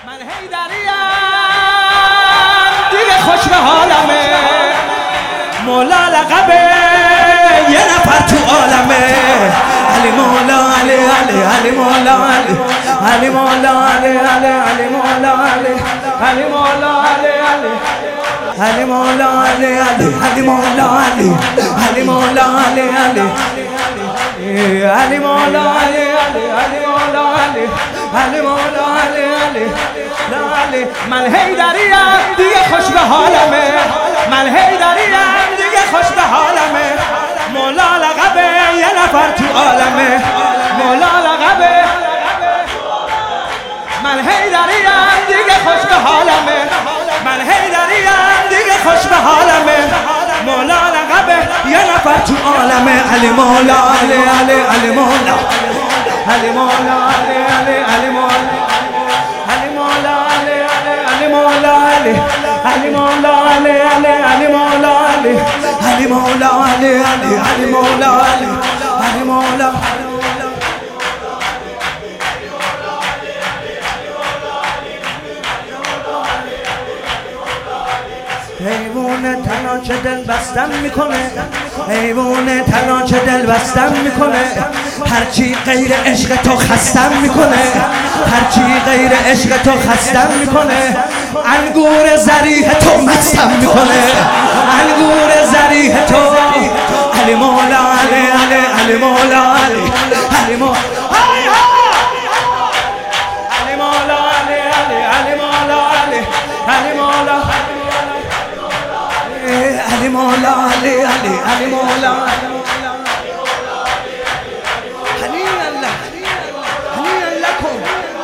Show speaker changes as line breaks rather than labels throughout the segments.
من حیدریم دیگه خوش به حالمه، مولا لقبه یه نفر تو عالمه. علی مولا علی علی علی مولا علی علی مولا علی علی علی مولا علی علی مولا علی علی علی مولا علی علی علی مولا علی علی مولا علی علی علی مولا علی علی علی مولا علی علی مولا علی علی علی. من حیدریم دیگه خوش به حالمه، من حیدریم دیگه خوش به حالمه، مولا لقبه یه نفر تو عالمه، مولا لقبه. من حیدریم دیگه خوش به حالمه، من حیدریم دیگه خوش به حالمه، مولا لقبه یه نفر تو عالمه. علی مولا علی علی علی مولا علی مولا علی علی علی مولا علی مولا علی علی علی مولا علی علی مولا علی علی علی مولا علی علی مولا علی علی علی مولا علی علی مولا. حیوان تنها که دل بستم میکنه، حیوان تنها که دل بستم میکنه، هرچی غیر عشق تو خستم میکنه، هرچی غیر عشق تو خستم میکنه، انگور ذریح تو مستم میکنه، انگور ذریح تو. علی مولا علی علی علی مولا علی علی مولا علی مولا علی علی علی مولا علی علی مولا علی مولا علی علی علی مولا هنیئا لک هنیئا لکم.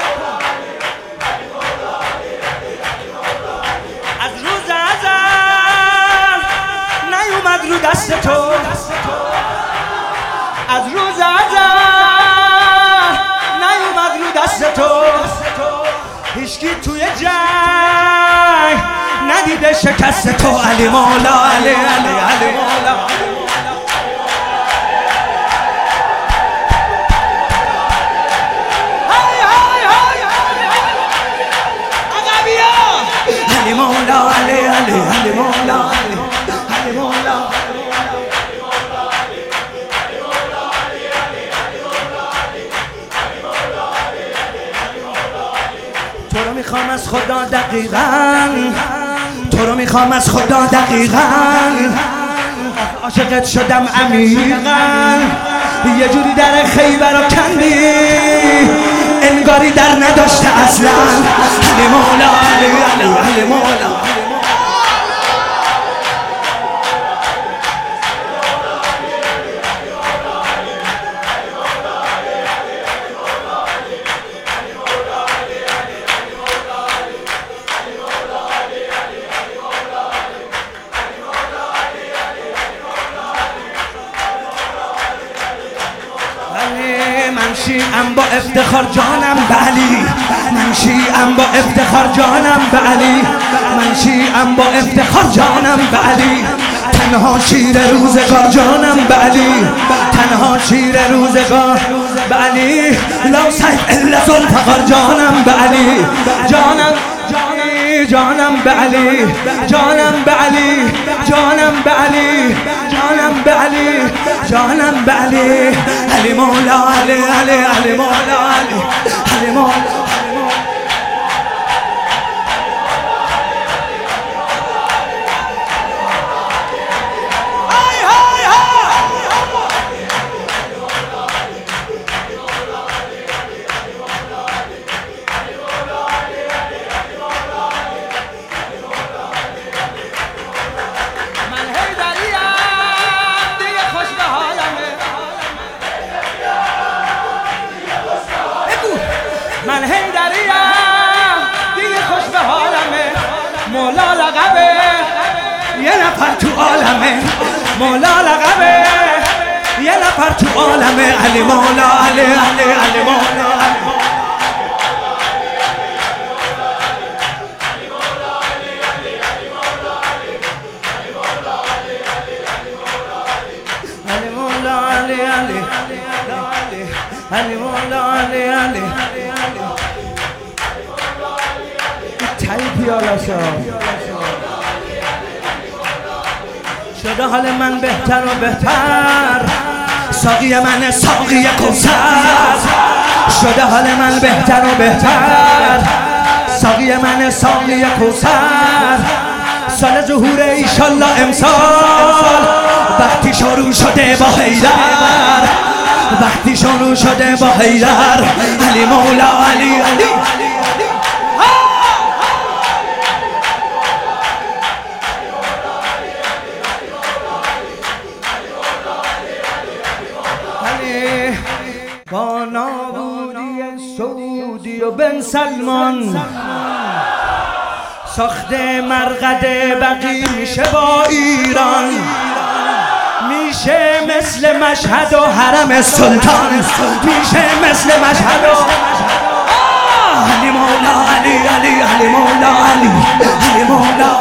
از روز ازل نیومد رو دست تو، از روز ازل نیومد رو دست تو، هیچکی توی جنگ ندیده شکست تو. علی مولا علی علی علی مولا علی مولا علی علی علی مولا علی مولا. تو رو میخوام از خدا دقیقاً، تو رو میخوام از خدا دقیقاً، عاشقت شدم عمیقاً، یه جوری در خیبر رو کندی انگاری در نداشته اصلاً. علی مولا علی علی علی مولا من شیعم با افتخار جانم به علی، من شیعم با افتخار جانم به علی، من شیعم با افتخار جانم به علی، تنها شیر روزگار جانم به علی، تنها شیر روزگار به علی، لا سیف الا ذوالفقار جانم به علی، جانم جانم به علی، جانم به علی، جانم به علی، جانم به علی، جانم به علی. علی مولا علی علی علی مولا علی علی مولا. من حیدریم دیگه خوش به حالمه، مولا لقبه یه نفر تو عالمه، مولا لقبه یه نفر تو عالمه. علی مولا علی علی علی مولا علی مولا علی علی علی مولا علی علی های پیاله شده حال من بهتر و بهتر، ساقی من ساقی کوثر. شده حال من بهتر و بهتر، ساقی من ساقی کوثر. سال ظهور ایشالله امسال، وقتی شروع شده با حیدر، وقتی شروع شده با حیدر. علی مولا علی علی با نابودی سعودی و بن سلمان، ساخته مرقد بقی میشه با ایران، میشه مثل مشهد و حرم سلطان، میشه مثل مشهد و علی مولا علی علی علی مولا علی علی مولا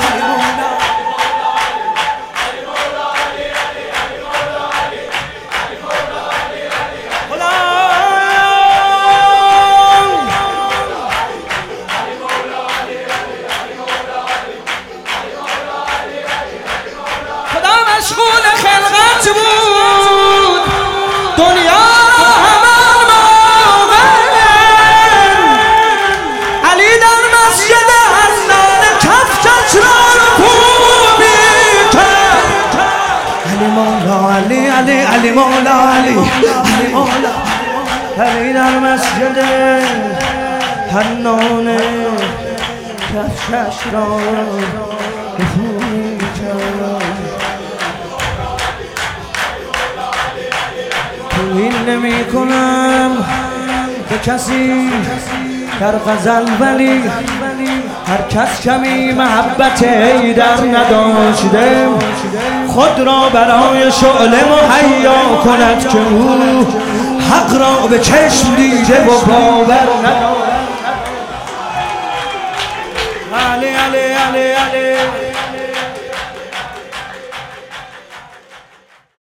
مشغول خلقت بود، دنیا همان موقع علی در مسجد حنان کفچش را رکوبی کرد. علی مولا علی علی علی مولا علی علی مولا علی در مسجد حنان کفچش را رکوبی کرد. توهین نمی کنم به کسی در غزل، ولی هر کس کمی محبت حیدر نداشته خود را برای شعله مهیا کند که او حق را به چشم دیده و باور نداشت. علی علی علی علی